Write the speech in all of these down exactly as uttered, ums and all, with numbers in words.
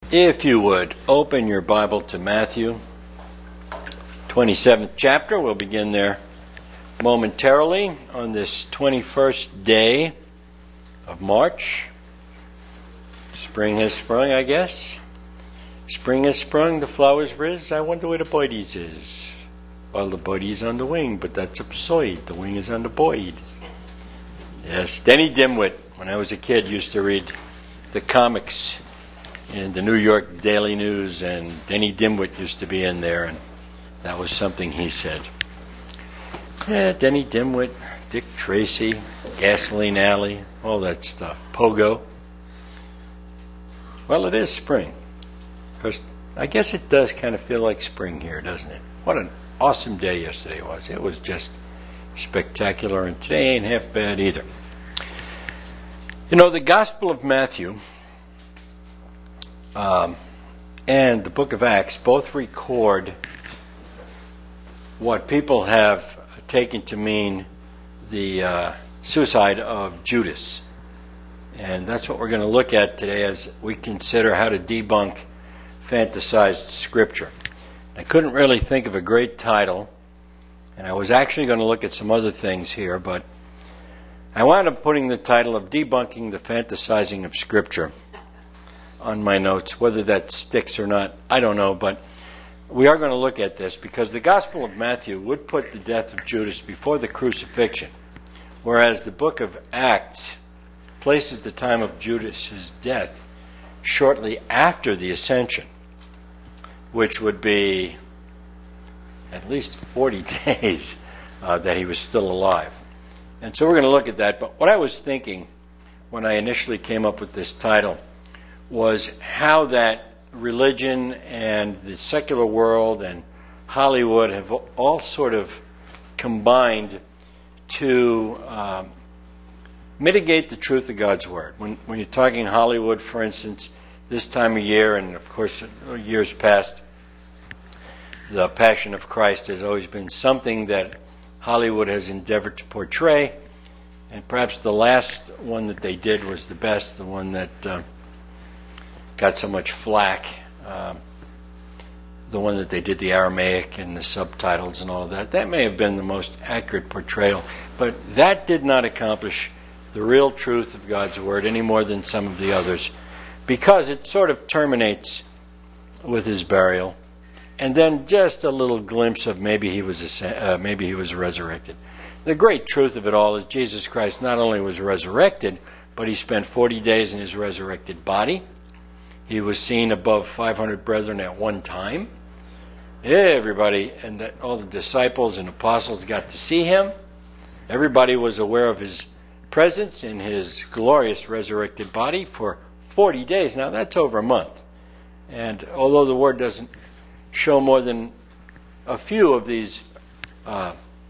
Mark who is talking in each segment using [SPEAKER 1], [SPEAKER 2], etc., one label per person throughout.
[SPEAKER 1] If you would, open your Bible to Matthew, twenty-seventh chapter. We'll begin there momentarily on this twenty-first day of March. Spring has sprung, I guess. Spring has sprung, the flowers riz. I wonder where the boidies is. Well, the boidie's on the wing, but that's absurd. The wing is on the boid. Yes, Denny Dimwit, when I was a kid, used to read the comics in the New York Daily News, and Denny Dimwit used to be in there, and that was something he said. Yeah, Denny Dimwit, Dick Tracy, Gasoline Alley, all that stuff. Pogo. Well, it is spring. Because I guess it does kind of feel like spring here, doesn't it? What an awesome day yesterday was. It was just spectacular, and today ain't half bad either. You know, the Gospel of Matthew Um, and the book of Acts both record what people have taken to mean the uh, suicide of Judas. And that's what we're going to look at today as we consider how to debunk fantasized scripture. I couldn't really think of a great title, and I was actually going to look at some other things here, but I wound up putting the title of Debunking the Fantasizing of Scripture on my notes. Whether that sticks or not, I don't know, but we are going to look at this because the Gospel of Matthew would put the death of Judas before the crucifixion, whereas the book of Acts places the time of Judas's death shortly after the ascension, which would be at least forty days uh, that he was still alive. And so we're going to look at that. But what I was thinking when I initially came up with this title was how that religion and the secular world and Hollywood have all sort of combined to um, mitigate the truth of God's Word. When, when you're talking Hollywood, for instance, this time of year, and of course years past, the Passion of Christ has always been something that Hollywood has endeavored to portray, and perhaps the last one that they did was the best, the one that Uh, got so much flack, um, the one that they did the Aramaic and the subtitles and all of that. That may have been the most accurate portrayal, but that did not accomplish the real truth of God's Word any more than some of the others, because it sort of terminates with his burial, and then just a little glimpse of maybe he was uh, maybe he was resurrected. The great truth of it all is Jesus Christ not only was resurrected, but he spent forty days in his resurrected body. He was seen above five hundred brethren at one time. Everybody, and that all the disciples and apostles got to see him. Everybody was aware of his presence in his glorious resurrected body for forty days. Now, that's over a month. And although the Word doesn't show more than a few of these uh,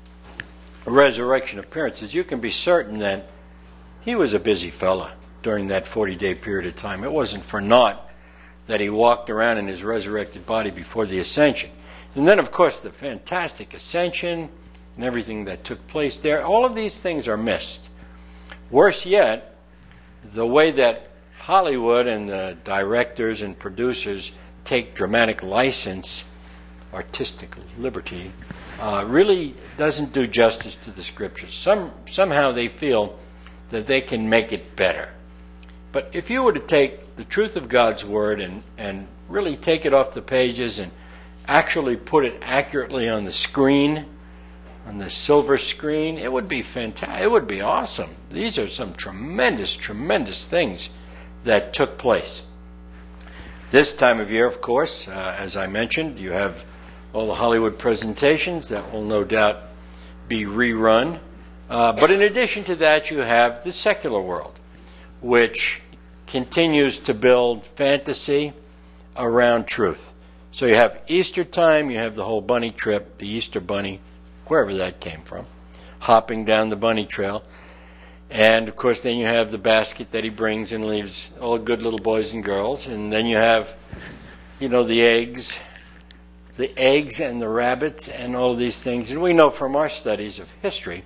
[SPEAKER 1] resurrection appearances, you can be certain that he was a busy fella during that forty-day period of time. It wasn't for naught that he walked around in his resurrected body before the ascension. And then, of course, the fantastic ascension and everything that took place there. All of these things are missed. Worse yet, the way that Hollywood and the directors and producers take dramatic license, artistic liberty, uh, really doesn't do justice to the Scriptures. Some, somehow they feel that they can make it better. But if you were to take the truth of God's Word and, and really take it off the pages and actually put it accurately on the screen, on the silver screen, it would be fantastic. It would be awesome. These are some tremendous, tremendous things that took place. This time of year, of course, uh, as I mentioned, you have all the Hollywood presentations that will no doubt be rerun. Uh, but in addition to that, you have the secular world, which continues to build fantasy around truth. So you have Easter time, you have the whole bunny trip, the Easter bunny, wherever that came from, hopping down the bunny trail. And, of course, then you have the basket that he brings and leaves all good little boys and girls. And then you have, you know, the eggs, the eggs and the rabbits and all of these things. And we know from our studies of history,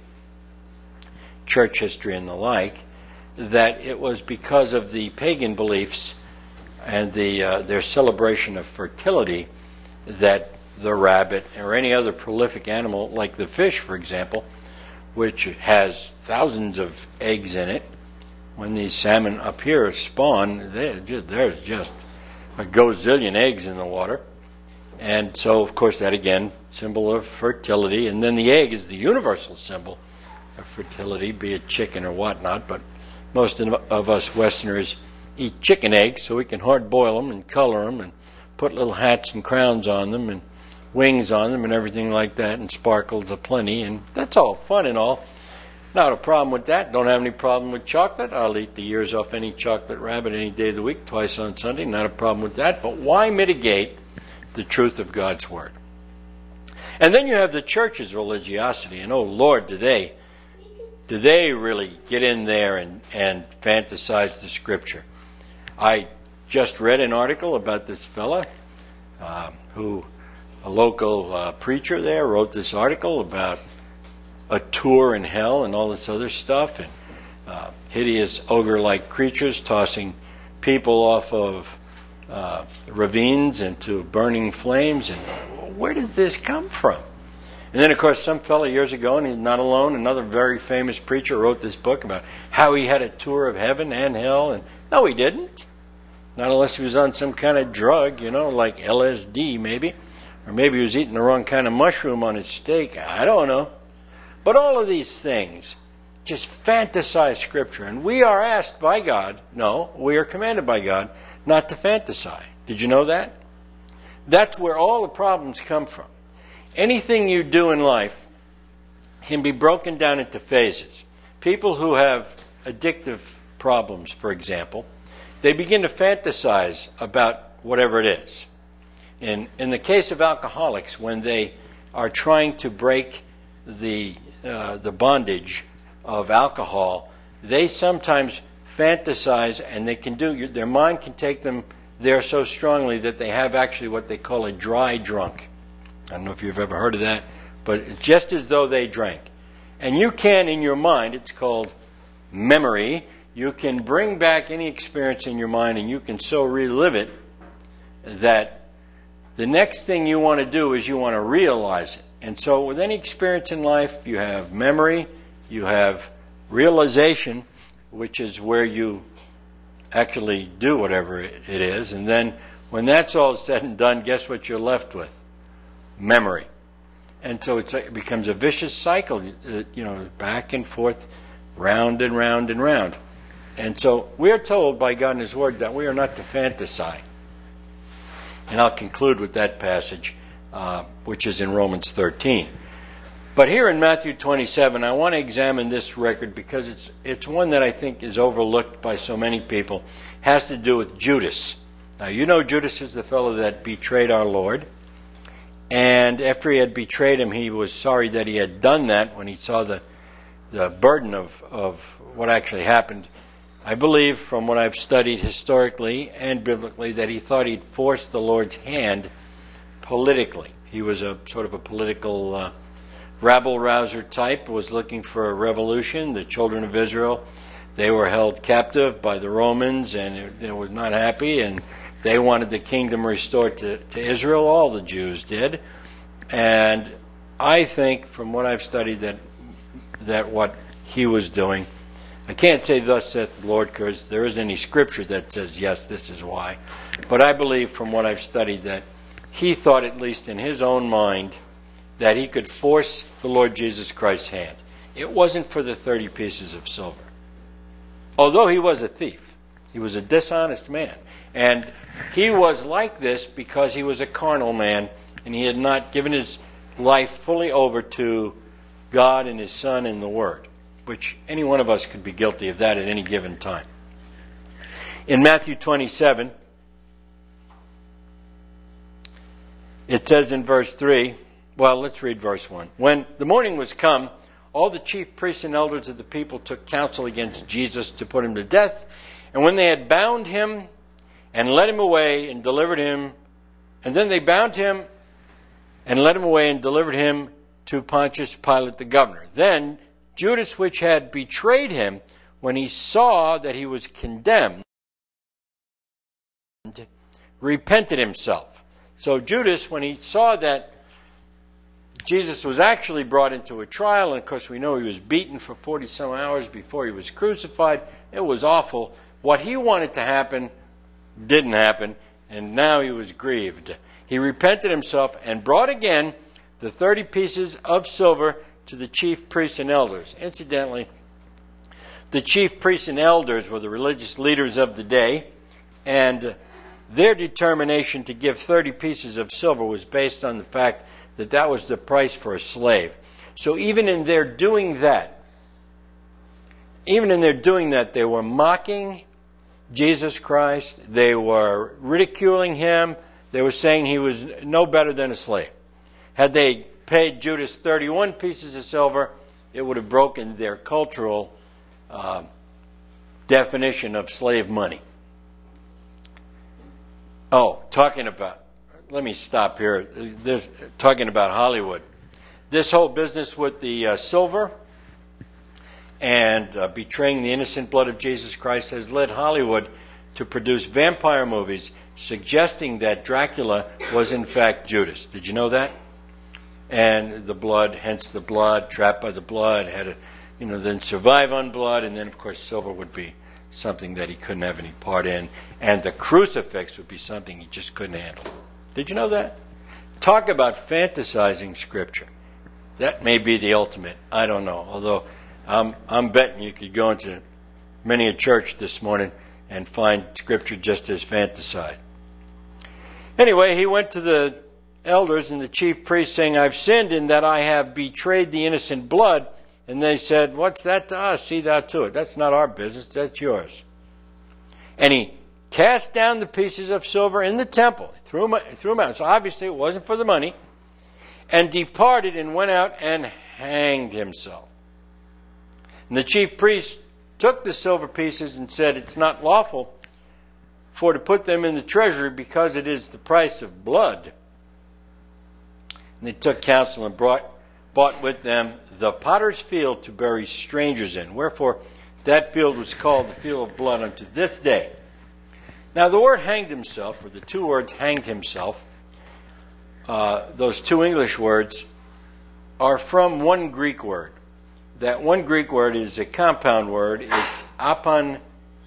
[SPEAKER 1] church history and the like, that it was because of the pagan beliefs and the uh, their celebration of fertility that the rabbit or any other prolific animal, like the fish, for example, which has thousands of eggs in it, when these salmon up here spawn, just, there's just a gazillion eggs in the water. And so, of course, that again, symbol of fertility. And then the egg is the universal symbol of fertility, be it chicken or whatnot. But most of us Westerners eat chicken eggs, so we can hard boil them and color them and put little hats and crowns on them and wings on them and everything like that, and sparkles aplenty. And that's all fun and all. Not a problem with that. Don't have any problem with chocolate. I'll eat the ears off any chocolate rabbit any day of the week, twice on Sunday. Not a problem with that. But why mitigate the truth of God's Word? And then you have the church's religiosity. And oh Lord, do they do they really get in there and, and fantasize the Scripture? I just read an article about this fella uh, who, a local uh, preacher there, wrote this article about a tour in hell and all this other stuff, and uh, hideous ogre-like creatures tossing people off of uh, ravines into burning flames. And where did this come from? And then, of course, some fellow years ago, and he's not alone, another very famous preacher wrote this book about how he had a tour of heaven and hell. And no, he didn't. Not unless he was on some kind of drug, you know, like L S D maybe. Or maybe he was eating the wrong kind of mushroom on his steak. I don't know. But all of these things just fantasize Scripture. And we are asked by God, no, we are commanded by God not to fantasize. Did you know that? That's where all the problems come from. Anything you do in life can be broken down into phases. People who have addictive problems, for example, they begin to fantasize about whatever it is. In, in the case of alcoholics, when they are trying to break the uh, the bondage of alcohol, they sometimes fantasize, and they can do. Their mind can take them there so strongly that they have actually what they call a dry drunk. I don't know if you've ever heard of that, but it's just as though they drank. And you can, in your mind, it's called memory. You can bring back any experience in your mind, and you can so relive it that the next thing you want to do is you want to realize it. And so with any experience in life, you have memory, you have realization, which is where you actually do whatever it is. And then when that's all said and done, guess what you're left with? Memory. And so it's, it becomes a vicious cycle, you know, back and forth, round and round and round. And so we are told by God in His Word that we are not to fantasize. And I'll conclude with that passage, uh, which is in Romans thirteen. But here in Matthew twenty-seven, I want to examine this record because it's it's one that I think is overlooked by so many people. It has to do with Judas. Now, you know Judas is the fellow that betrayed our Lord. And after he had betrayed him, he was sorry that he had done that when he saw the the burden of, of what actually happened. I believe, from what I've studied historically and biblically, that he thought he'd forced the Lord's hand politically. He was a sort of a political uh, rabble-rouser type, was looking for a revolution. The children of Israel, they were held captive by the Romans, and they were not happy, and they wanted the kingdom restored to, to Israel. All the Jews did. And I think, from what I've studied, that that what he was doing, I can't say thus saith the Lord, because there isn't any scripture that says, yes, this is why. But I believe, from what I've studied, that he thought, at least in his own mind, that he could force the Lord Jesus Christ's hand. It wasn't for the thirty pieces of silver. Although he was a thief, he was a dishonest man. And he was like this because he was a carnal man, and he had not given his life fully over to God and His Son and the Word, which any one of us could be guilty of that at any given time. In Matthew twenty-seven, it says in verse three, well, let's read verse one. When the morning was come, all the chief priests and elders of the people took counsel against Jesus to put him to death. And when they had bound him and led him away and delivered him, and then they bound him and led him away and delivered him to Pontius Pilate the governor. Then Judas, which had betrayed him, when he saw that he was condemned, repented himself. So Judas, when he saw that Jesus was actually brought into a trial, and of course we know he was beaten for forty some hours before he was crucified. It was awful. What he wanted to happen didn't happen, and now he was grieved. He repented himself and brought again the thirty pieces of silver to the chief priests and elders. Incidentally, the chief priests and elders were the religious leaders of the day, and their determination to give thirty pieces of silver was based on the fact that that was the price for a slave. So even in their doing that, even in their doing that, they were mocking Jesus Christ. They were ridiculing him. They were saying he was no better than a slave. Had they paid Judas thirty-one pieces of silver, it would have broken their cultural uh, definition of slave money. Oh, talking about, let me stop here. This, talking about Hollywood. This whole business with the uh, silver and uh, betraying the innocent blood of Jesus Christ has led Hollywood to produce vampire movies suggesting that Dracula was in fact Judas. Did you know that? And the blood, hence the blood, trapped by the blood, had to, you know, then survive on blood, and then of course silver would be something that he couldn't have any part in, and the crucifix would be something he just couldn't handle. Did you know that? Talk about fantasizing Scripture. That may be the ultimate. I don't know. Although I'm, I'm betting you could go into many a church this morning and find Scripture just as fantasized. Anyway, he went to the elders and the chief priests saying, I've sinned in that I have betrayed the innocent blood. And they said, what's that to us? See thou to it. That's not our business. That's yours. And he cast down the pieces of silver in the temple. Threw them, threw them out. So obviously it wasn't for the money. And departed and went out and hanged himself. And the chief priest took the silver pieces and said, it's not lawful for to put them in the treasury because it is the price of blood. And they took counsel and brought, bought with them the potter's field to bury strangers in. Wherefore that field was called the field of blood unto this day. Now the word hanged himself, or the two words hanged himself, uh, those two English words are from one Greek word. That one Greek word is a compound word. It's apankomai.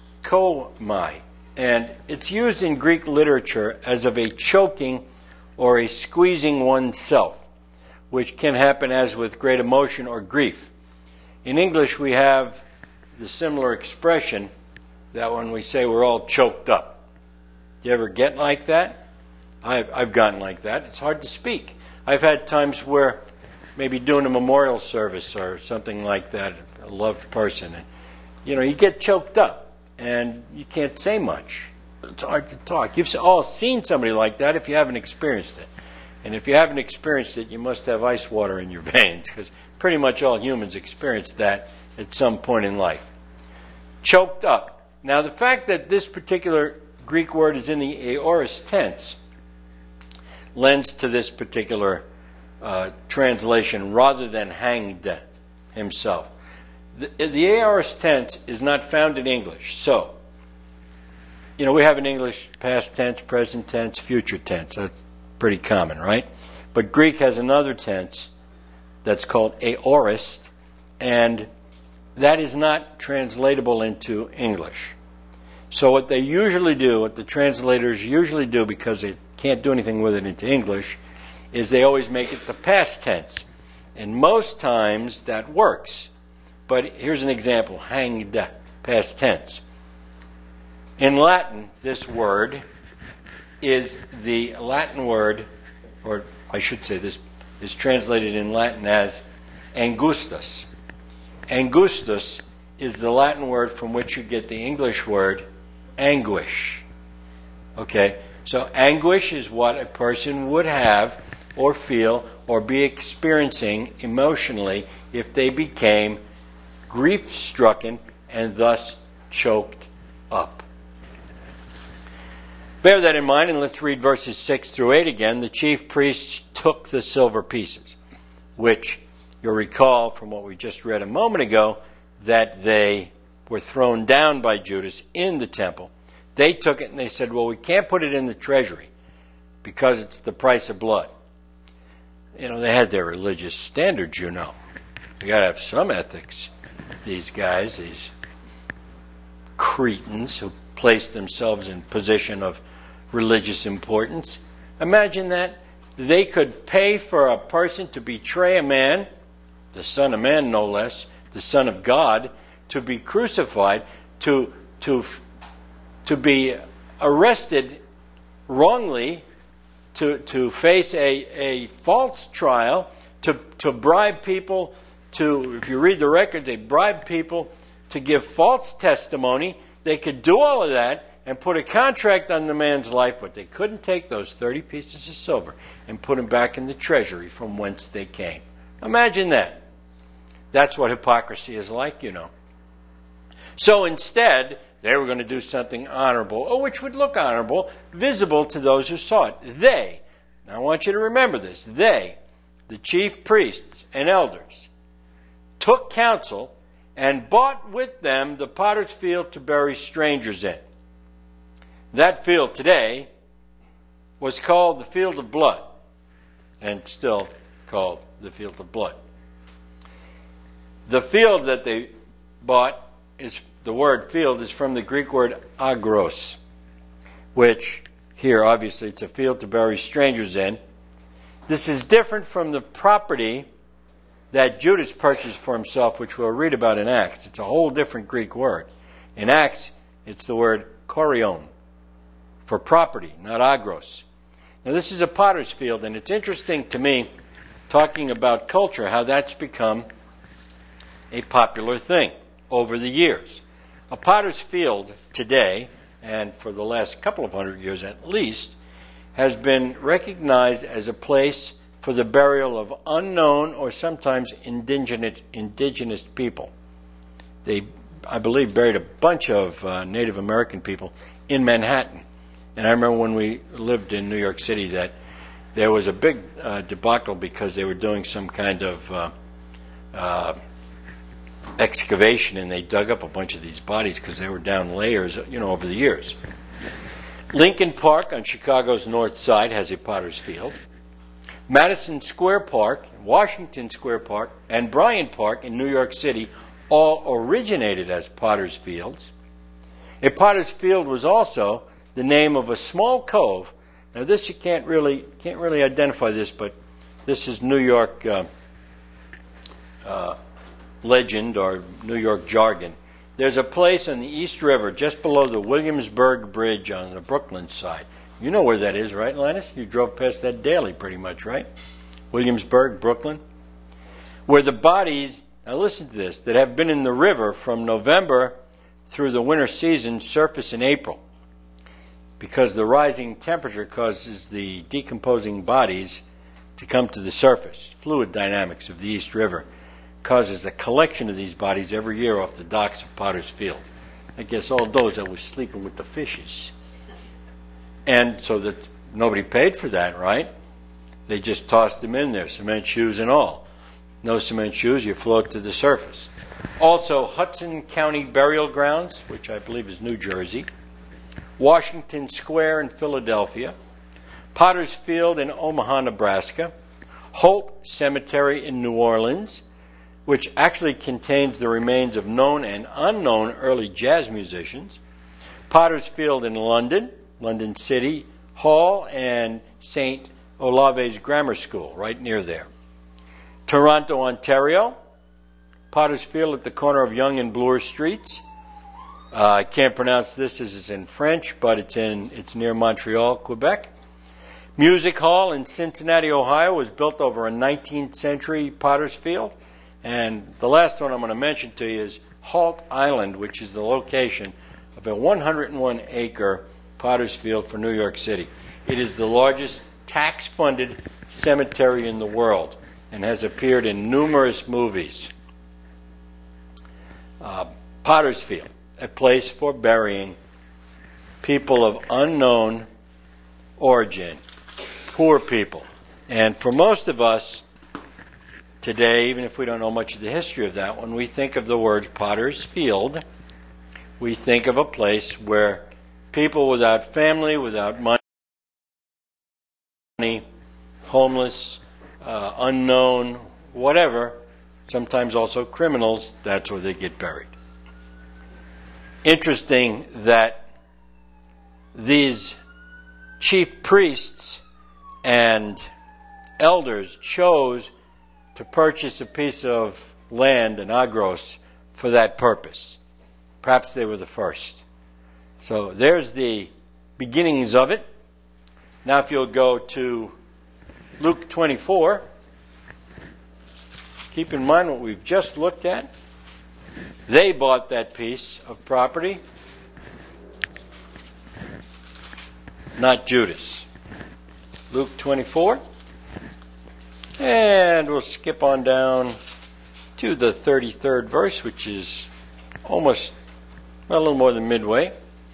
[SPEAKER 1] And it's used in Greek literature as of a choking or a squeezing oneself, which can happen as with great emotion or grief. In English, we have the similar expression that when we say we're all choked up. Do you ever get like that? I've, I've gotten like that. It's hard to speak. I've had times where maybe doing a memorial service or something like that, a loved person, and you know, you get choked up and you can't say much. It's hard to talk. You've all seen somebody like that if you haven't experienced it. And if you haven't experienced it, you must have ice water in your veins, because pretty much all humans experience that at some point in life. Choked up. Now, the fact that this particular Greek word is in the aorist tense lends to this particular uh, translation rather than hanged himself. The, the aorist tense is not found in English. So, you know, we have in English past tense, present tense, future tense. That's pretty common, right? But Greek has another tense that's called aorist, and that is not translatable into English. So what they usually do, what the translators usually do, because they can't do anything with it into English, is they always make it the past tense. And most times that works. But here's an example, hanged, past tense. In Latin, this word is the Latin word, or I should say this is translated in Latin as angustus. Angustus is the Latin word from which you get the English word anguish. Okay, so anguish is what a person would have or feel or be experiencing emotionally if they became grief-stricken and thus choked up. Bear that in mind, and let's read verses six through eight again. The chief priests took the silver pieces, which you'll recall from what we just read a moment ago, that they were thrown down by Judas in the temple. They took it and they said, well, we can't put it in the treasury because it's the price of blood. You know, they had their religious standards, you know. You got to have some ethics. These guys, these cretins who place themselves in position of religious importance. Imagine that. They could pay for a person to betray a man, the Son of Man no less, the Son of God, to be crucified, to to to be arrested wrongly, to to face a, a false trial, to to bribe people, to, if you read the record, they bribed people to give false testimony. They could do all of that and put a contract on the man's life, but they couldn't take those thirty pieces of silver and put them back in the treasury from whence they came. Imagine that. That's what hypocrisy is like, you know. So instead, they were going to do something honorable, or which would look honorable, visible to those who saw it. They, now I want you to remember this, they, the chief priests and elders, took counsel and bought with them the potter's field to bury strangers in. That field today was called the Field of Blood, and still called the Field of Blood. The field that they bought, is the word field is from the Greek word agros, which here obviously it's a field to bury strangers in. This is different from the property that Judas purchased for himself, which we'll read about in Acts. It's a whole different Greek word. In Acts, it's the word korion, for property, not agros. Now this is a potter's field, and it's interesting to me, talking about culture, how that's become a popular thing over the years. A potter's field today, and for the last couple of hundred years at least, has been recognized as a place for the burial of unknown or sometimes indigenous, indigenous people. They, I believe, buried a bunch of uh, Native American people in Manhattan. And I remember when we lived in New York City that there was a big uh, debacle because they were doing some kind of uh, uh, excavation, and they dug up a bunch of these bodies because they were down layers, you know, over the years. Lincoln Park on Chicago's north side has a potter's field. Madison Square Park, Washington Square Park, and Bryant Park in New York City all originated as potter's fields. A potter's field was also the name of a small cove. Now this you can't really can't really identify this, but this is New York uh, uh, legend or New York jargon. There's a place on the East River just below the Williamsburg Bridge on the Brooklyn side. You know where that is, right, Linus? You drove past that daily pretty much, right? Williamsburg, Brooklyn. Where the bodies, now listen to this, that have been in the river from November through the winter season surface in April. Because the rising temperature causes the decomposing bodies to come to the surface. Fluid dynamics of the East River causes a collection of these bodies every year off the docks of Potter's Field. I guess all those that were sleeping with the fishes. And so that nobody paid for that, right? They just tossed them in there, cement shoes and all. No cement shoes, you float to the surface. Also, Hudson County Burial Grounds, which I believe is New Jersey. Washington Square in Philadelphia. Potter's Field in Omaha, Nebraska. Holt Cemetery in New Orleans, which actually contains the remains of known and unknown early jazz musicians. Potter's Field in London, London City Hall, and Saint Olave's Grammar School, right near there. Toronto, Ontario, Potter's Field at the corner of Yonge and Bloor Streets. Uh, I can't pronounce this as it's in French, but it's in it's near Montreal, Quebec. Music Hall in Cincinnati, Ohio, was built over a nineteenth century Potter's Field. And the last one I'm going to mention to you is Halt Island, which is the location of a one hundred one acre Potter's Field for New York City. It is the largest tax-funded cemetery in the world and has appeared in numerous movies. Uh, Potter's Field, a place for burying people of unknown origin, poor people. And for most of us today, even if we don't know much of the history of that, when we think of the word Potter's Field, we think of a place where people without family, without money, homeless, uh, unknown, whatever, sometimes also criminals, that's where they get buried. Interesting that these chief priests and elders chose to purchase a piece of land in Agros for that purpose. Perhaps they were the first. So there's the beginnings of it. Now if you'll go to Luke twenty-four, keep in mind what we've just looked at. They bought that piece of property, not Judas. Luke twenty-four. And we'll skip on down to the thirty-third verse, which is almost, well, a little more than midway.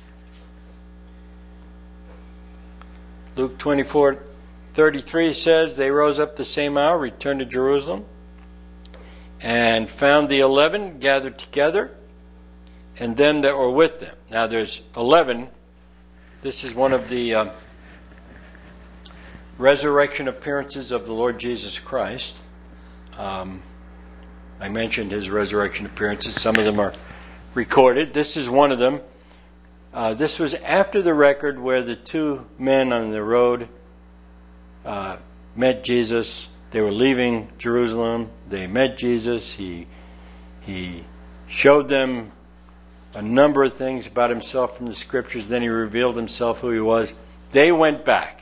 [SPEAKER 1] Luke twenty-four thirty-three says, they rose up the same hour, returned to Jerusalem, and found the eleven gathered together, and them that were with them. Now there's eleven. This is one of the um, resurrection appearances of the Lord Jesus Christ. Um, I mentioned his resurrection appearances. Some of them are recorded. This is one of them. Uh, this was after the record where the two men on the road uh, met Jesus. They were leaving Jerusalem. They met Jesus. He he showed them a number of things about himself from the Scriptures. Then he revealed himself, who he was. They went back.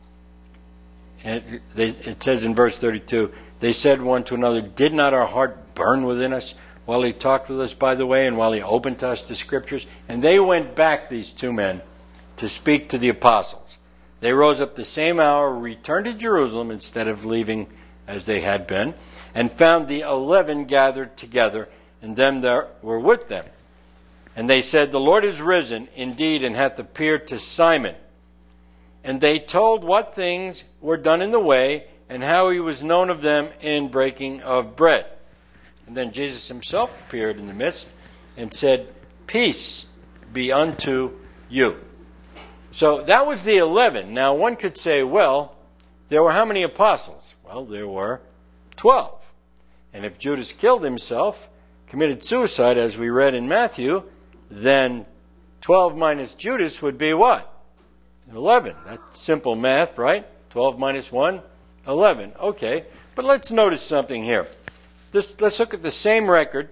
[SPEAKER 1] And they, it says in verse thirty-two, they said one to another, did not our heart burn within us while he talked with us by the way and while he opened to us the Scriptures? And they went back, these two men, to speak to the apostles. They rose up the same hour, returned to Jerusalem instead of leaving as they had been, and found the eleven gathered together, and them that were with them. And they said, the Lord is risen indeed, and hath appeared to Simon. And they told what things were done in the way, and how he was known of them in breaking of bread. And then Jesus himself appeared in the midst, and said, peace be unto you. So that was the eleven. Now one could say, well, there were how many apostles? Well, there were twelve. And if Judas killed himself, committed suicide, as we read in Matthew, then twelve minus Judas would be what? eleven. That's simple math, right? twelve minus one, eleven. Okay, but let's notice something here. This, let's look at the same record,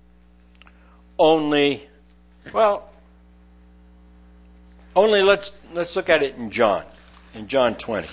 [SPEAKER 1] only, well, only let's let's look at it in John, in John twenty.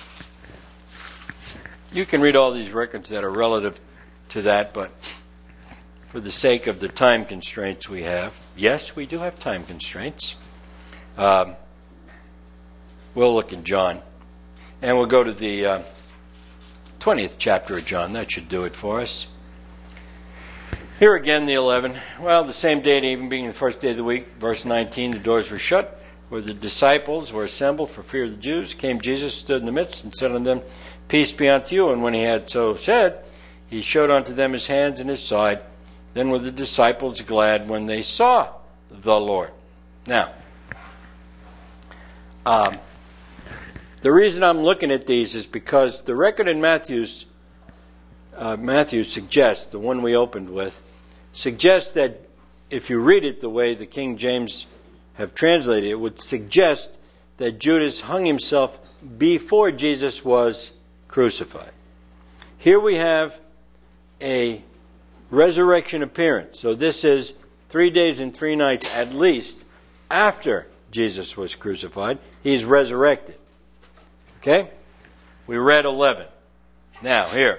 [SPEAKER 1] You can read all these records that are relative to that, but for the sake of the time constraints we have, yes, we do have time constraints. Um, we'll look in John, and we'll go to the uh, twentieth chapter of John. That should do it for us. Here again, the eleven. Well, the same day, even being the first day of the week, verse nineteen, the doors were shut, where the disciples were assembled for fear of the Jews. Came Jesus, stood in the midst, and said unto them, peace be unto you. And when he had so said, he showed unto them his hands and his side. Then were the disciples glad when they saw the Lord. Now, um, the reason I'm looking at these is because the record in Matthew's, uh, Matthew suggests, the one we opened with, suggests that if you read it the way the King James have translated it, it would suggest that Judas hung himself before Jesus was crucified. Here we have a resurrection appearance. So this is three days and three nights at least after Jesus was crucified. He's resurrected. Okay? We read eleven. Now, here.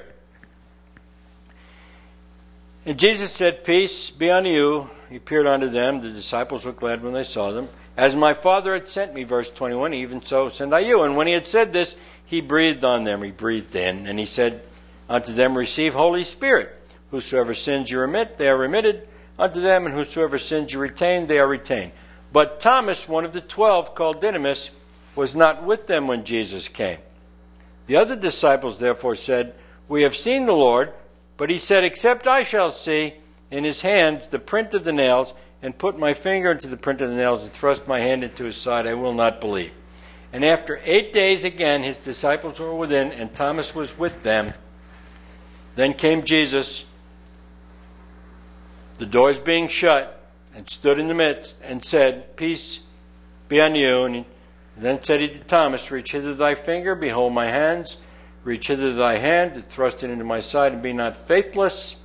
[SPEAKER 1] And Jesus said, peace be unto you. He appeared unto them. The disciples were glad when they saw them. As my Father had sent me, verse twenty-one, even so send I you. And when he had said this, he breathed on them. He breathed in. And he said unto them, receive Holy Spirit. Whosoever sins you remit, they are remitted unto them. And whosoever sins you retain, they are retained. But Thomas, one of the twelve, called Didymus, was not with them when Jesus came. The other disciples therefore said, we have seen the Lord. But he said, except I shall see in his hands the print of the nails, and put my finger into the print of the nails and thrust my hand into his side, I will not believe. And after eight days again, his disciples were within, and Thomas was with them. Then came Jesus, the doors being shut, and stood in the midst, and said, Peace be on you. And then said he to Thomas, Reach hither thy finger, behold my hands. Reach hither thy hand, and thrust it into my side, and be not faithless,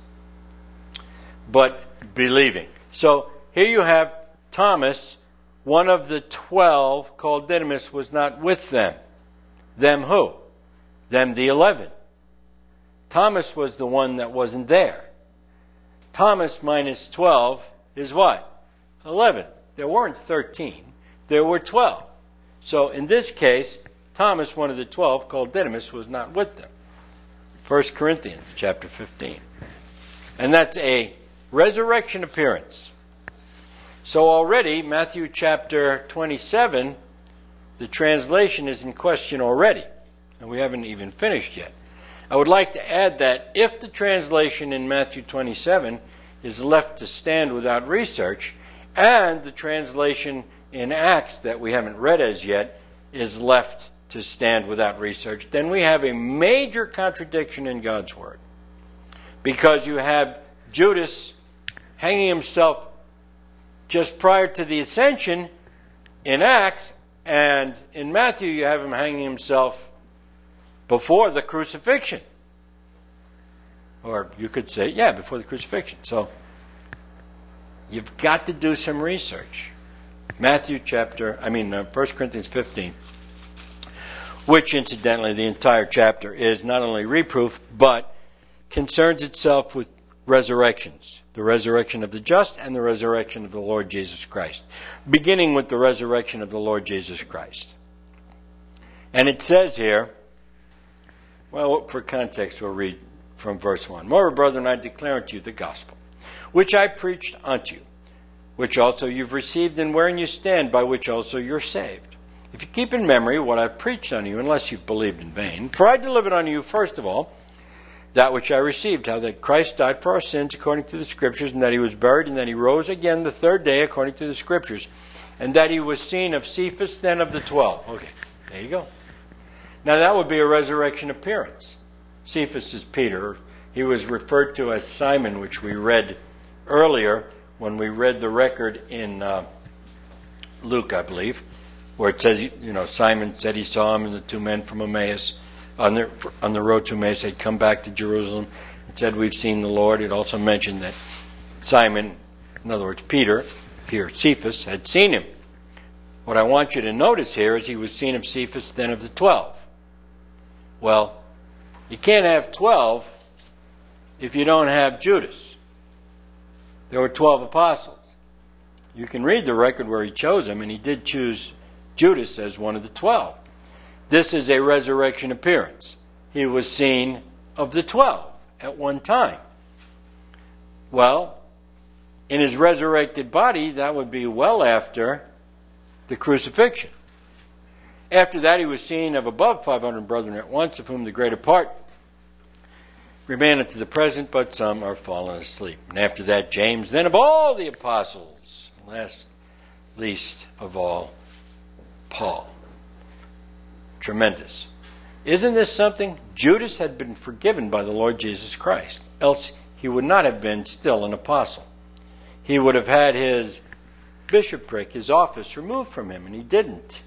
[SPEAKER 1] but believing. So here you have Thomas, one of the twelve, called Didymus, was not with them. Them who? Them the eleven. Thomas was the one that wasn't there. Thomas minus twelve is what? eleven. There weren't thirteen. There were twelve. So in this case, Thomas, one of the twelve, called Didymus, was not with them. First Corinthians chapter fifteen. And that's a resurrection appearance. So already, Matthew chapter twenty-seven, the translation is in question already. And we haven't even finished yet. I would like to add that if the translation in Matthew twenty-seven is left to stand without research, and the translation in Acts that we haven't read as yet is left to stand without research, then we have a major contradiction in God's Word. Because you have Judas hanging himself just prior to the ascension in Acts, and in Matthew you have him hanging himself before the crucifixion. Or you could say, yeah, before the crucifixion. So you've got to do some research. Matthew chapter, I mean, uh, First Corinthians fifteen, which incidentally the entire chapter is not only reproof, but concerns itself with resurrections. The resurrection of the just and the resurrection of the Lord Jesus Christ. Beginning with the resurrection of the Lord Jesus Christ. And it says here, well, for context, we'll read from verse one. Moreover, brethren, I declare unto you the gospel, which I preached unto you, which also you've received, and wherein you stand, by which also you're saved. If you keep in memory what I've preached unto you, unless you've believed in vain. For I delivered unto you, first of all, that which I received, how that Christ died for our sins according to the Scriptures, and that he was buried, and that he rose again the third day according to the Scriptures, and that he was seen of Cephas, then of the twelve. Okay, there you go. Now that would be a resurrection appearance. Cephas is Peter. He was referred to as Simon, which we read earlier when we read the record in uh, Luke, I believe, where it says, you know, Simon said he saw him and the two men from Emmaus on the on the road to Emmaus had come back to Jerusalem and said, we've seen the Lord. It also mentioned that Simon, in other words, Peter, Peter, Cephas, had seen him. What I want you to notice here is he was seen of Cephas, then of the twelve. Well, you can't have twelve if you don't have Judas. There were twelve apostles. You can read the record where he chose them, and he did choose Judas as one of the twelve. This is a resurrection appearance. He was seen of the twelve at one time. Well, in his resurrected body, that would be well after the crucifixion. After that, he was seen of above five hundred brethren at once, of whom the greater part remain unto the present, but some are fallen asleep. And after that, James, then of all the apostles, last least of all, Paul. Tremendous. Isn't this something? Judas had been forgiven by the Lord Jesus Christ, else he would not have been still an apostle. He would have had his bishopric, his office, removed from him, and he didn't.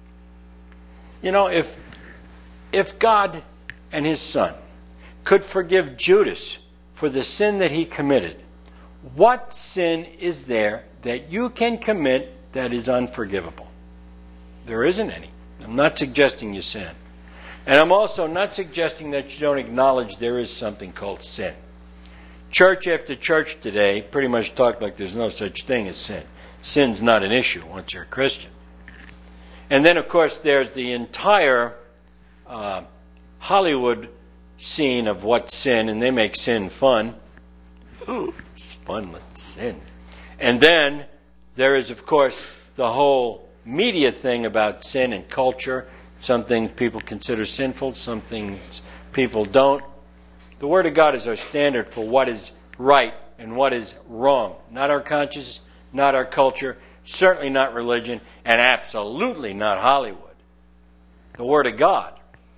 [SPEAKER 1] You know, if if God and his Son could forgive Judas for the sin that he committed, what sin is there that you can commit that is unforgivable? There isn't any. I'm not suggesting you sin. And I'm also not suggesting that you don't acknowledge there is something called sin. Church after church today pretty much talk like there's no such thing as sin. Sin's not an issue once you're a Christian. And then, of course, there's the entire uh, Hollywood scene of what's sin, and they make sin fun. Ooh, it's fun, let's sin. And then there is, of course, the whole media thing about sin and culture. Some things people consider sinful, some things people don't. The Word of God is our standard for what is right and what is wrong. Not our conscience, not our culture, certainly not religion, and absolutely not Hollywood. The Word of God.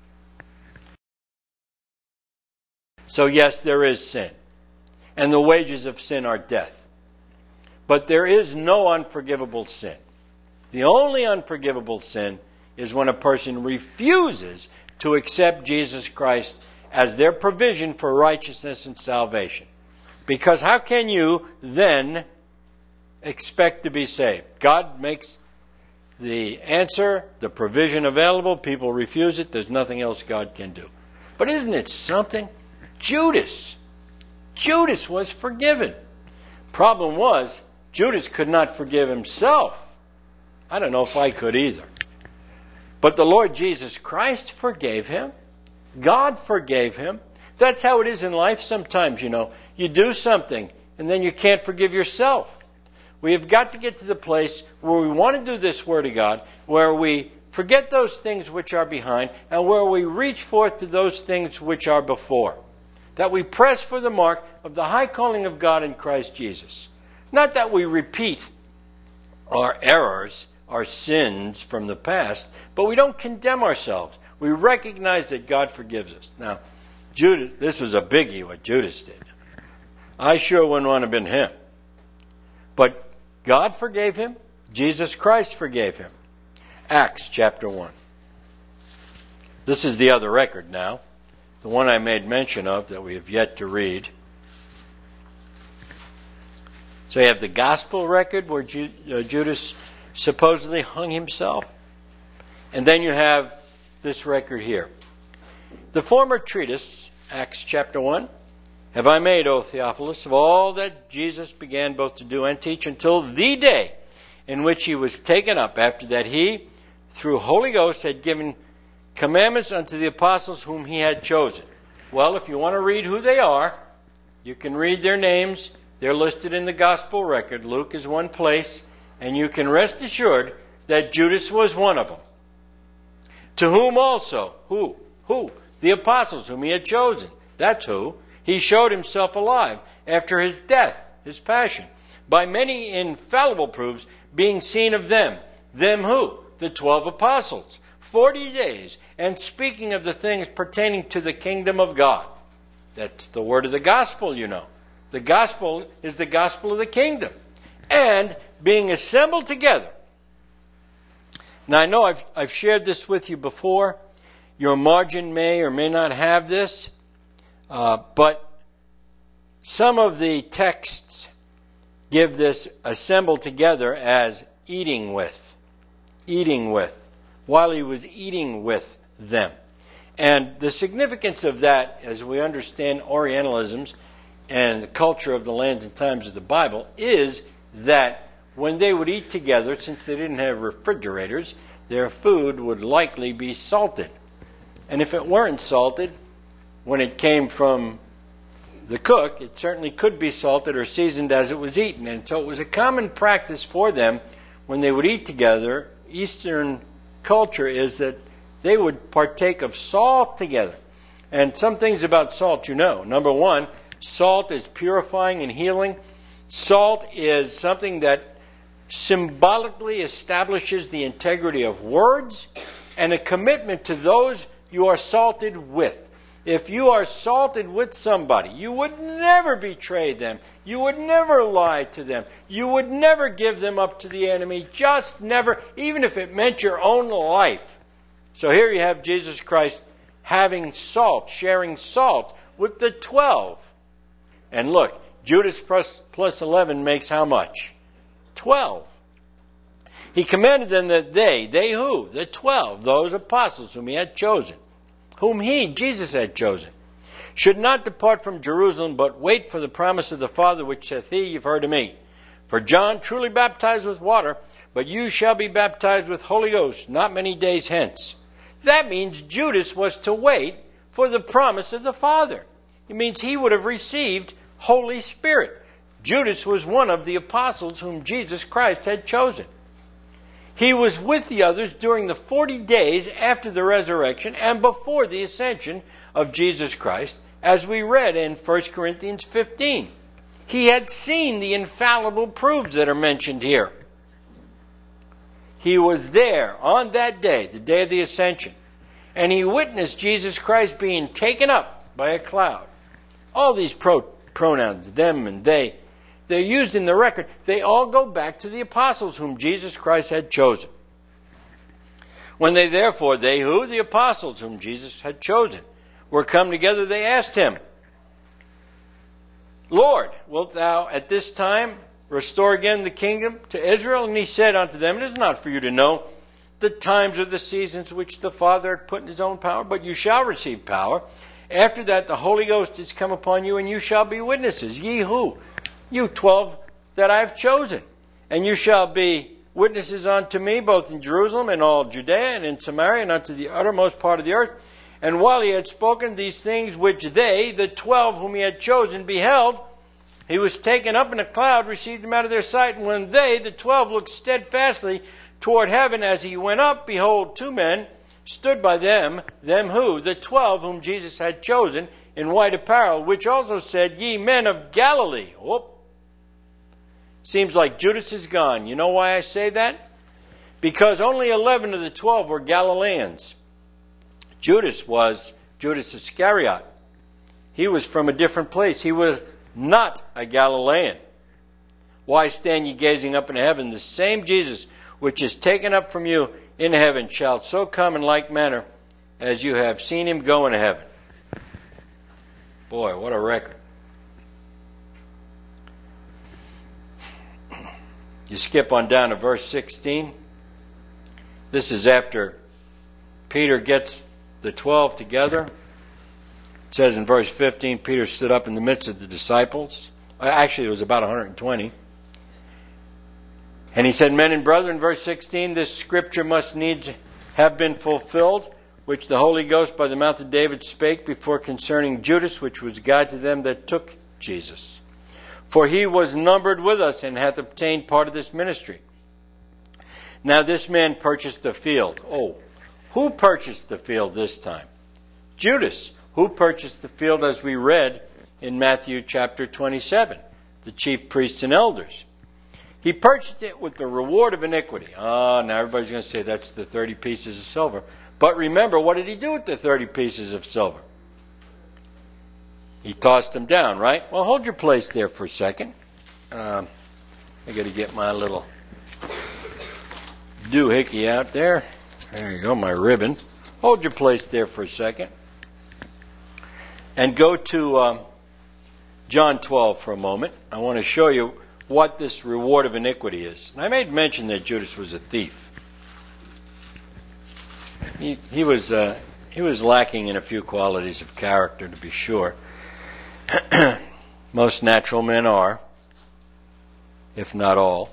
[SPEAKER 1] So yes, there is sin. And the wages of sin are death. But there is no unforgivable sin. The only unforgivable sin is when a person refuses to accept Jesus Christ as their provision for righteousness and salvation. Because how can you then expect to be saved? God makes the answer, the provision available. People refuse it. There's nothing else God can do. But isn't it something? Judas. Judas was forgiven. Problem was, Judas could not forgive himself. I don't know if I could either. But the Lord Jesus Christ forgave him. God forgave him. That's how it is in life sometimes, you know. You do something, and then you can't forgive yourself. We have got to get to the place where we want to do this Word of God, where we forget those things which are behind, and where we reach forth to those things which are before. That we press for the mark of the high calling of God in Christ Jesus. Not that we repeat our errors, our sins from the past, but we don't condemn ourselves. We recognize that God forgives us. Now, Judas, this was a biggie what Judas did. I sure wouldn't want to have been him. But God forgave him. Jesus Christ forgave him. Acts chapter one. This is the other record now. The one I made mention of that we have yet to read. So you have the gospel record where Ju- uh, Judas supposedly hung himself. And then you have this record here. The former treatise, Acts chapter one, have I made, O Theophilus, of all that Jesus began both to do and teach until the day in which he was taken up, after that he, through Holy Ghost, had given commandments unto the apostles whom he had chosen. Well, if you want to read who they are, you can read their names. They're listed in the gospel record. Luke is one place. And you can rest assured that Judas was one of them. To whom also, who? Who? The apostles whom he had chosen. That's who. He showed himself alive after his death, his passion, by many infallible proofs being seen of them. Them who? The twelve apostles. Forty days, and speaking of the things pertaining to the kingdom of God. That's the word of the gospel, you know. The gospel is the gospel of the kingdom. And being assembled together. Now I know I've, I've shared this with you before. Your margin may or may not have this. Uh, but some of the texts give this assembled together as eating with. Eating with. While he was eating with them. And the significance of that, as we understand Orientalisms and the culture of the lands and times of the Bible, is that when they would eat together, since they didn't have refrigerators, their food would likely be salted. And if it weren't salted, when it came from the cook, it certainly could be salted or seasoned as it was eaten. And so it was a common practice for them when they would eat together. Eastern culture is that they would partake of salt together. And some things about salt you know. Number one, salt is purifying and healing. Salt is something that symbolically establishes the integrity of words and a commitment to those you are salted with. If you are salted with somebody, you would never betray them. You would never lie to them. You would never give them up to the enemy. Just never, even if it meant your own life. So here you have Jesus Christ having salt, sharing salt with the twelve. And look, Judas plus, plus eleven makes how much? Twelve. He commanded them that they, they who? The twelve, those apostles whom he had chosen. Whom he, Jesus, had chosen, should not depart from Jerusalem, but wait for the promise of the Father, which saith he, you've heard of me. For John truly baptized with water, but you shall be baptized with Holy Ghost not many days hence. That means Judas was to wait for the promise of the Father. It means he would have received Holy Spirit. Judas was one of the apostles whom Jesus Christ had chosen. He was with the others during the forty days after the resurrection and before the ascension of Jesus Christ, as we read in First Corinthians fifteen. He had seen the infallible proofs that are mentioned here. He was there on that day, the day of the ascension, and he witnessed Jesus Christ being taken up by a cloud. All these pro- pronouns, them and they, they're used in the record. They all go back to the apostles whom Jesus Christ had chosen. When they therefore, they who? The apostles whom Jesus had chosen, were come together, they asked him, Lord, wilt thou at this time restore again the kingdom to Israel? And he said unto them, it is not for you to know the times or the seasons which the Father had put in his own power, but you shall receive power. After that the Holy Ghost is come upon you, and you shall be witnesses. Ye who? You twelve that I have chosen. And you shall be witnesses unto me, both in Jerusalem and all Judea and in Samaria and unto the uttermost part of the earth. And while he had spoken these things which they, the twelve whom he had chosen, beheld, he was taken up in a cloud, received them out of their sight. And when they, the twelve, looked steadfastly toward heaven as he went up, behold, two men stood by them, them who? The twelve whom Jesus had chosen, in white apparel, which also said, Ye men of Galilee. Whoop. Seems like Judas is gone. You know why I say that? Because only eleven of the twelve were Galileans. Judas was Judas Iscariot. He was from a different place. He was not a Galilean. Why stand ye gazing up into heaven? The same Jesus which is taken up from you in heaven shall so come in like manner as you have seen him go into heaven. Boy, what a record. You skip on down to verse sixteen. This is after Peter gets the twelve together. It says in verse fifteen, Peter stood up in the midst of the disciples. Actually, it was about one hundred twenty. And he said, Men and brethren, verse sixteen, this scripture must needs have been fulfilled, which the Holy Ghost by the mouth of David spake before concerning Judas, which was God to them that took Jesus. For he was numbered with us and hath obtained part of this ministry. Now this man purchased a field. Oh, who purchased the field this time? Judas. Who purchased the field as we read in Matthew chapter twenty-seven? The chief priests and elders. He purchased it with the reward of iniquity. Ah, now everybody's going to say that's the thirty pieces of silver. But remember, what did he do with the thirty pieces of silver? He tossed them down, right? Well, hold your place there for a second. Um, I got to get my little doohickey out there. There you go, my ribbon. Hold your place there for a second. And go to um, John twelve for a moment. I want to show you what this reward of iniquity is. And I made mention that Judas was a thief. He, he was uh, he was lacking in a few qualities of character, to be sure. Most natural men are, if not all.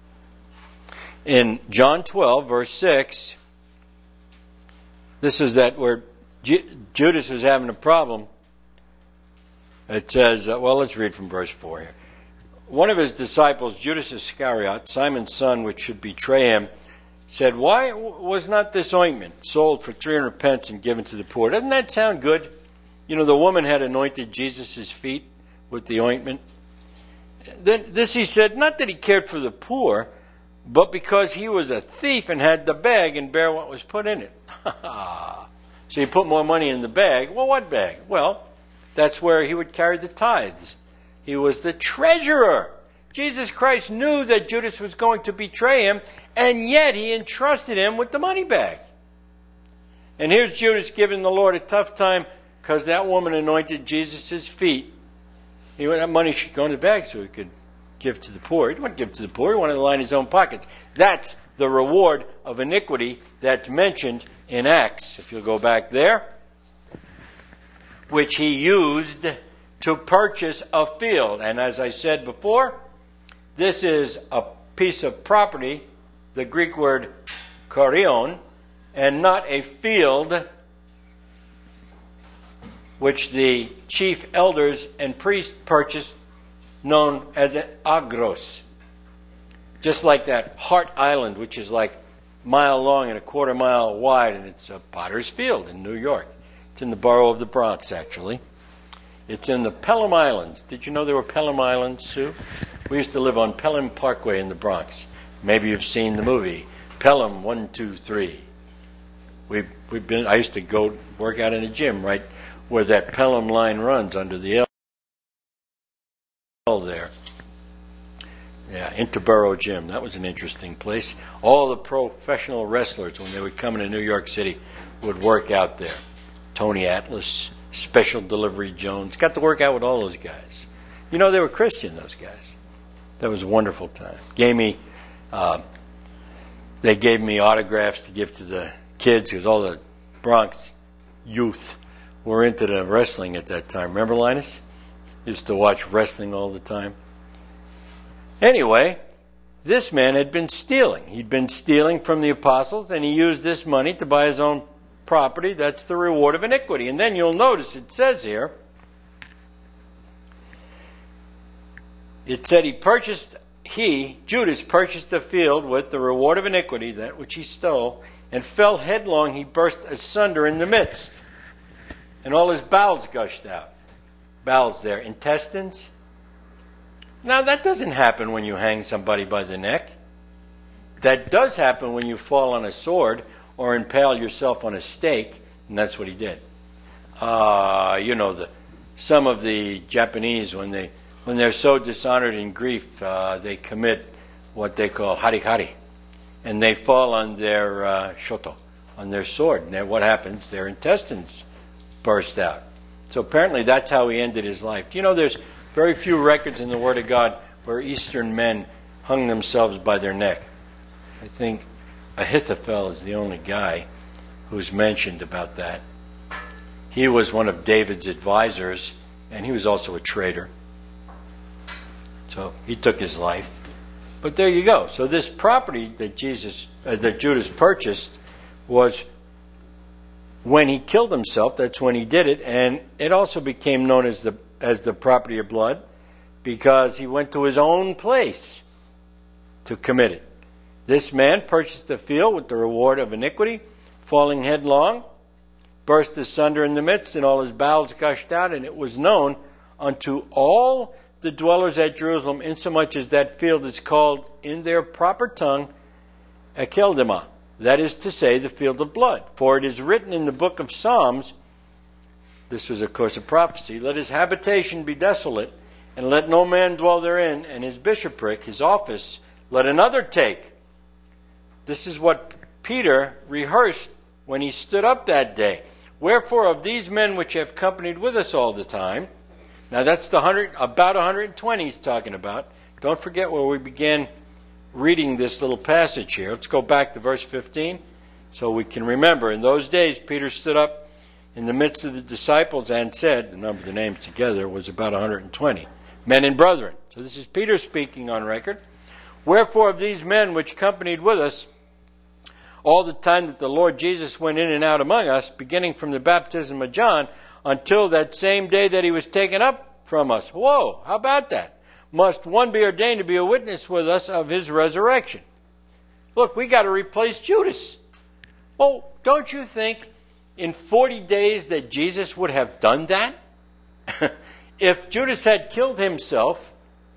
[SPEAKER 1] In John twelve, verse six, this is that where Ju- Judas was having a problem. It says, uh, well, let's read from verse four here. One of his disciples, Judas Iscariot, Simon's son, which should betray him, said, Why was not this ointment sold for three hundred pence and given to the poor? Doesn't that sound good? You know, the woman had anointed Jesus' feet with the ointment. Then this he said, not that he cared for the poor, but because he was a thief and had the bag and bare what was put in it. So he put more money in the bag. Well, what bag? Well, that's where he would carry the tithes. He was the treasurer. Jesus Christ knew that Judas was going to betray him, and yet he entrusted him with the money bag. And here's Judas giving the Lord a tough time because that woman anointed Jesus' feet. He wanted that money should go in the bag so he could give to the poor. He didn't want to give to the poor. He wanted to line his own pockets. That's the reward of iniquity that's mentioned in Acts. If you'll go back there, which he used to purchase a field. And as I said before, this is a piece of property, the Greek word korion, and not a field which the chief elders and priests purchased, known as an agros. Just like that Hart Island, which is like a mile long and a quarter mile wide, and it's a potter's field in New York. It's in the borough of the Bronx, actually. It's in the Pelham Islands. Did you know there were Pelham Islands, Sue? We used to live on Pelham Parkway in the Bronx. Maybe you've seen the movie Pelham one two three. We've, we've been. I used to go work out in a gym right where that Pelham line runs under the L there. Yeah, Interborough Gym. That was an interesting place. All the professional wrestlers, when they would come into New York City, would work out there. Tony Atlas, Special Delivery Jones. Got to work out with all those guys. You know, they were Christian, those guys. That was a wonderful time. Gave me, uh, they gave me autographs to give to the kids, because all the Bronx youth were into the wrestling at that time. Remember, Linus? Used to watch wrestling all the time. Anyway, this man had been stealing. He'd been stealing from the apostles, and he used this money to buy his own property. That's the reward of iniquity. And then you'll notice it says here, it said he purchased, he, Judas, purchased a field with the reward of iniquity, that which he stole, and fell headlong. He burst asunder in the midst, and all his bowels gushed out. Bowels there, intestines. Now, that doesn't happen when you hang somebody by the neck. That does happen when you fall on a sword or impale yourself on a stake, and that's what he did. Uh, you know, the some of the Japanese, when, they, when they're so dishonored in grief, uh, they commit what they call harikari, and they fall on their uh, shoto, on their sword. And then what happens? Their intestines burst out. So apparently that's how he ended his life. Do you know there's very few records in the Word of God where Eastern men hung themselves by their neck? I think Ahithophel is the only guy who's mentioned about that. He was one of David's advisors, and he was also a traitor. So he took his life. But there you go. So this property that Jesus, uh, that Judas purchased was when he killed himself. That's when he did it, and it also became known as the as the property of blood because he went to his own place to commit it. This man purchased a field with the reward of iniquity, falling headlong, burst asunder in the midst, and all his bowels gushed out, and it was known unto all the dwellers at Jerusalem, insomuch as that field is called in their proper tongue Akeldama, that is to say, the field of blood. For it is written in the book of Psalms, this was of course a prophecy, let his habitation be desolate, and let no man dwell therein, and his bishopric, his office, let another take. This is what Peter rehearsed when he stood up that day. Wherefore of these men which have companied with us all the time, now that's the hundred, about one hundred twenty he's talking about. Don't forget where we began reading this little passage here. Let's go back to verse fifteen so we can remember. In those days Peter stood up in the midst of the disciples and said, the number of the names together was about one hundred twenty, men and brethren. So this is Peter speaking on record. Wherefore of these men which companied with us all the time that the Lord Jesus went in and out among us, beginning from the baptism of John, until that same day that he was taken up from us. Whoa, how about that? Must one be ordained to be a witness with us of his resurrection? Look, we got to replace Judas. Well, don't you think in forty days that Jesus would have done that? If Judas had killed himself,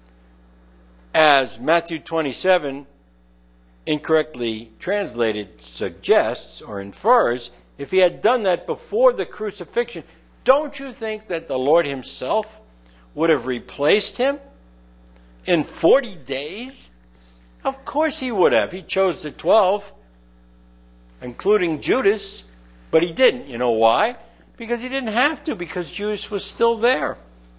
[SPEAKER 1] as Matthew twenty-seven incorrectly translated suggests or infers, if he had done that before the crucifixion, don't you think that the Lord himself would have replaced him in forty days? Of course he would have. He chose the twelve, including Judas, but he didn't. You know why? Because he didn't have to, because Judas was still there.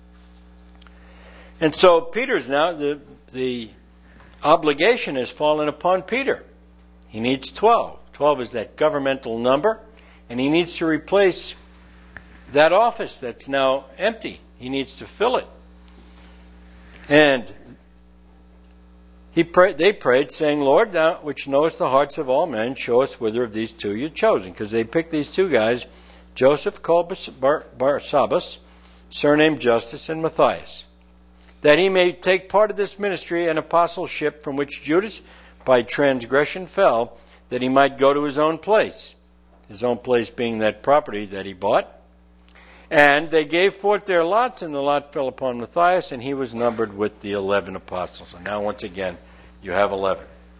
[SPEAKER 1] And so Peter's now, the, the obligation has fallen upon Peter. He needs twelve. twelve is that governmental number, and he needs to replace that office that's now empty. He needs to fill it. And he prayed, they prayed, saying, Lord, thou which knowest the hearts of all men, show us whither of these two you've chosen. Because they picked these two guys, Joseph called Barsabbas, surnamed Justus, and Matthias, that he may take part of this ministry and apostleship from which Judas by transgression fell, that he might go to his own place, his own place being that property that he bought. And they gave forth their lots, and the lot fell upon Matthias, and he was numbered with the eleven apostles. And now, once again, you have eleven.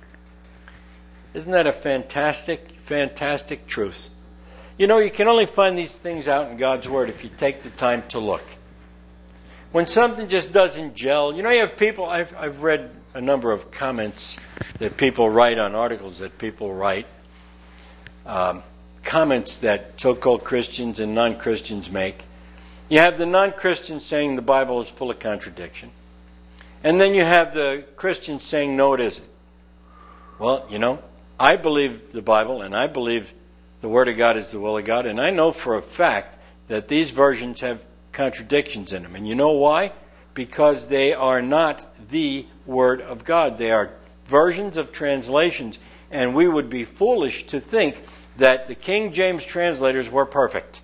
[SPEAKER 1] Isn't that a fantastic, fantastic truth? You know, you can only find these things out in God's Word if you take the time to look. When something just doesn't gel, you know, you have people, I've, I've read a number of comments that people write on articles that people write, um, comments that so-called Christians and non-Christians make. You have the non-Christians saying the Bible is full of contradiction. And then you have the Christians saying, no, it isn't. Well, you know, I believe the Bible, and I believe the Word of God is the will of God, and I know for a fact that these versions have contradictions in them. And you know why? Because they are not the Word of God. They are versions of translations, and we would be foolish to think that the King James translators were perfect.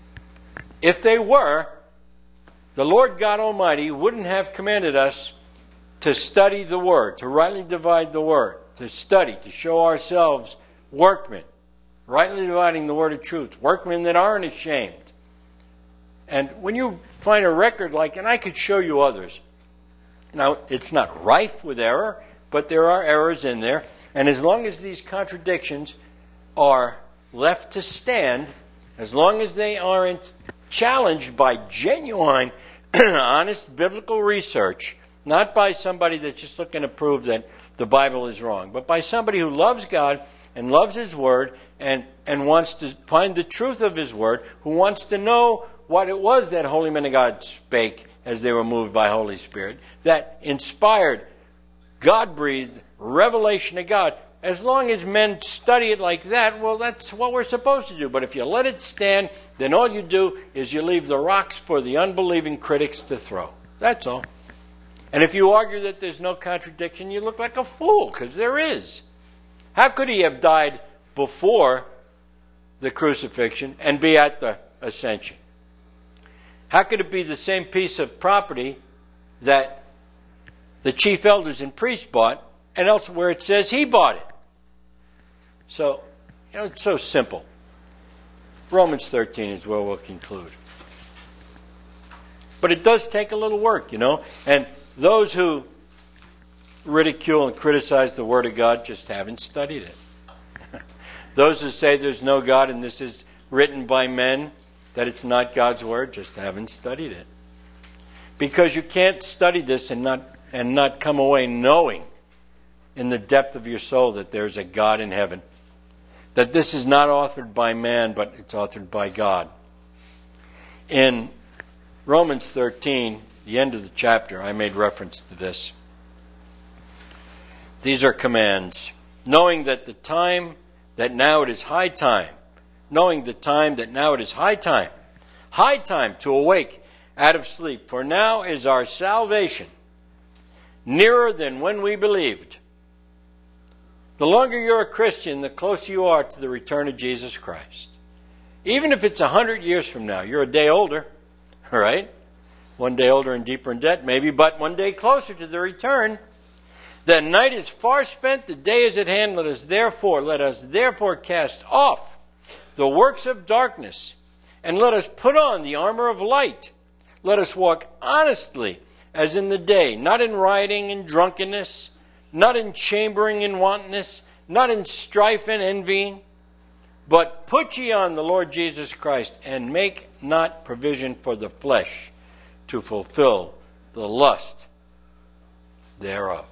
[SPEAKER 1] If they were, the Lord God Almighty wouldn't have commanded us to study the Word, to rightly divide the Word, to study, to show ourselves workmen, rightly dividing the Word of truth, workmen that aren't ashamed. And when you find a record like, and I could show you others. Now, it's not rife with error, but there are errors in there. And as long as these contradictions are left to stand, as long as they aren't challenged by genuine, honest biblical research, not by somebody that's just looking to prove that the Bible is wrong, but by somebody who loves God and loves His Word and, and wants to find the truth of His Word, who wants to know what it was that holy men of God spake as they were moved by Holy Spirit, that inspired, God-breathed revelation of God. As long as men study it like that, well, that's what we're supposed to do. But if you let it stand, then all you do is you leave the rocks for the unbelieving critics to throw. That's all. And if you argue that there's no contradiction, you look like a fool, because there is. How could He have died before the crucifixion and be at the ascension? How could it be the same piece of property that the chief elders and priests bought, and elsewhere it says He bought it? So, you know, it's so simple. Romans thirteen is where we'll conclude. But it does take a little work, you know. And those who ridicule and criticize the Word of God just haven't studied it. Those who say there's no God and this is written by men, that it's not God's Word, just haven't studied it. Because you can't study this and not and not come away knowing in the depth of your soul that there's a God in heaven. That this is not authored by man, but it's authored by God. In Romans thirteen, the end of the chapter, I made reference to this. These are commands. Knowing that the time, that now it is high time. Knowing the time, that now it is high time. High time to awake out of sleep. For now is our salvation nearer than when we believed. The longer you're a Christian, the closer you are to the return of Jesus Christ. Even if it's a hundred years from now, you're a day older, right? One day older and deeper in debt, maybe, but one day closer to the return. The night is far spent, the day is at hand. Let us therefore, let us therefore cast off the works of darkness, and let us put on the armor of light. Let us walk honestly as in the day, not in rioting and drunkenness, not in chambering and wantonness, not in strife and envying, but put ye on the Lord Jesus Christ, and make not provision for the flesh to fulfill the lust thereof.